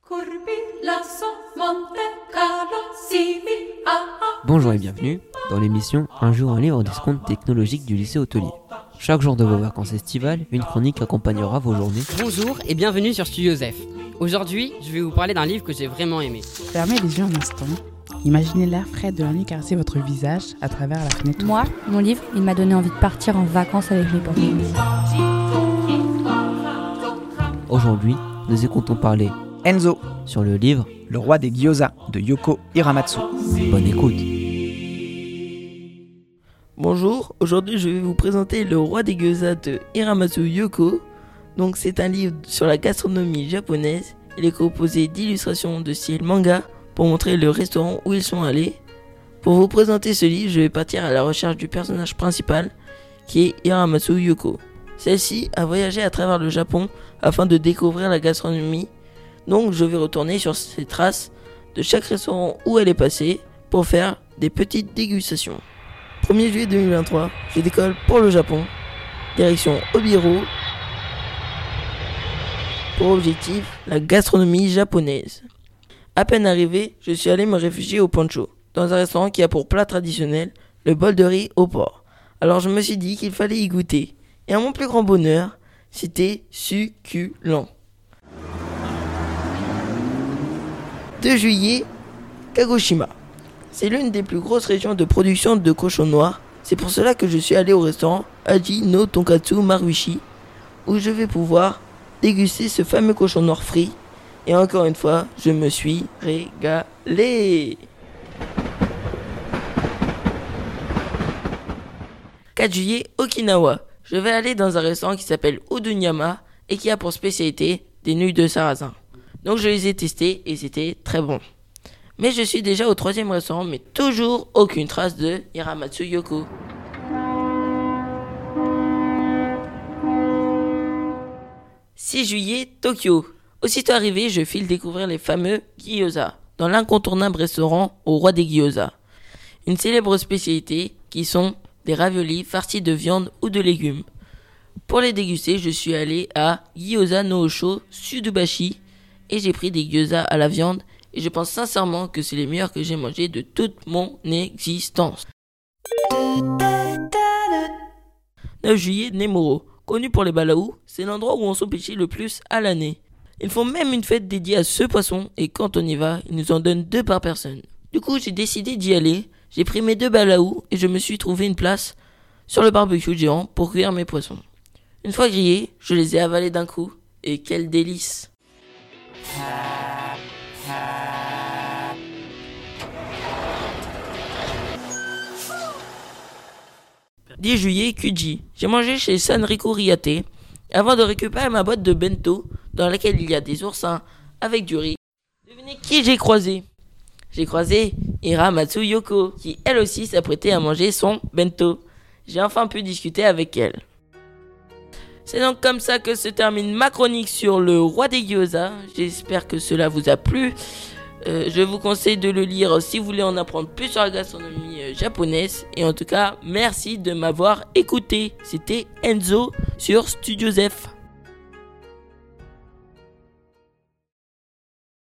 Bonjour et bienvenue dans l'émission Un jour un livre des comptes technologiques du lycée hôtelier. Chaque jour de vos vacances estivales, une chronique accompagnera vos journées. Bonjour et bienvenue sur Studio Zef. Aujourd'hui, je vais vous parler d'un livre que j'ai vraiment aimé. Fermez les yeux un instant. Imaginez l'air frais de la nuit caresser votre visage à travers la fenêtre. Moi, mon livre, il m'a donné envie de partir en vacances avec mes potes. Aujourd'hui, nous écoutons parler Enzo, sur le livre le roi des gyoza de Yoko Hiramatsu. Bonne écoute. Bonjour, aujourd'hui je vais vous présenter Le roi des gyoza de Hiramatsu Yoko. Donc c'est un livre sur la gastronomie japonaise. Il est composé d'illustrations de style manga pour montrer le restaurant où ils sont allés. Pour vous présenter ce livre, je vais partir à la recherche du personnage principal qui est Hiramatsu Yoko. Celle-ci a voyagé à travers le Japon afin de découvrir la gastronomie. Donc je vais retourner sur ses traces de chaque restaurant où elle est passée pour faire des petites dégustations. 1er juillet 2023, je décolle pour le Japon, direction Obiro, pour objectif la gastronomie japonaise. À peine arrivé, je suis allé me réfugier au Poncho, dans un restaurant qui a pour plat traditionnel le bol de riz au porc. Alors je me suis dit qu'il fallait y goûter, et à mon plus grand bonheur, c'était succulent. 2 juillet, Kagoshima. C'est l'une des plus grosses régions de production de cochon noir. C'est pour cela que je suis allé au restaurant Aji no Tonkatsu Maruishi, où je vais pouvoir déguster ce fameux cochon noir frit. Et encore une fois, je me suis régalé. 4 juillet, Okinawa. Je vais aller dans un restaurant qui s'appelle Udunyama et qui a pour spécialité des nouilles de sarrasin. Donc je les ai testés et c'était très bon. Mais je suis déjà au 3e restaurant, mais toujours aucune trace de Hiramatsu Yoko. 6 juillet, Tokyo. Aussitôt arrivé, je file découvrir les fameux gyoza, dans l'incontournable restaurant au roi des gyoza. Une célèbre spécialité qui sont des raviolis farcis de viande ou de légumes. Pour les déguster, je suis allé à Gyoza no Osho Sudubashi et j'ai pris des gyoza à la viande et je pense sincèrement que c'est les meilleurs que j'ai mangés de toute mon existence. 9 juillet, Nemuro. Connu pour les balaou, c'est l'endroit où on se pêche le plus à l'année. Ils font même une fête dédiée à ce poisson et quand on y va, ils nous en donnent 2 par personne. Du coup, j'ai décidé d'y aller, j'ai pris mes 2 balaou et je me suis trouvé une place sur le barbecue géant pour cuire mes poissons. Une fois grillés, je les ai avalés d'un coup et quel délice! 10 juillet, Kuji. J'ai mangé chez Sanriku Ryate avant de récupérer ma boîte de bento dans laquelle il y a des oursins avec du riz. Devinez qui j'ai croisé? J'ai croisé Hiramatsu Yoko qui elle aussi s'apprêtait à manger son bento. J'ai enfin pu discuter avec elle. C'est donc comme ça que se termine ma chronique sur le roi des gyoza. J'espère que cela vous a plu. Je vous conseille de le lire si vous voulez en apprendre plus sur la gastronomie japonaise. Et en tout cas, merci de m'avoir écouté. C'était Enzo sur Studio Zef.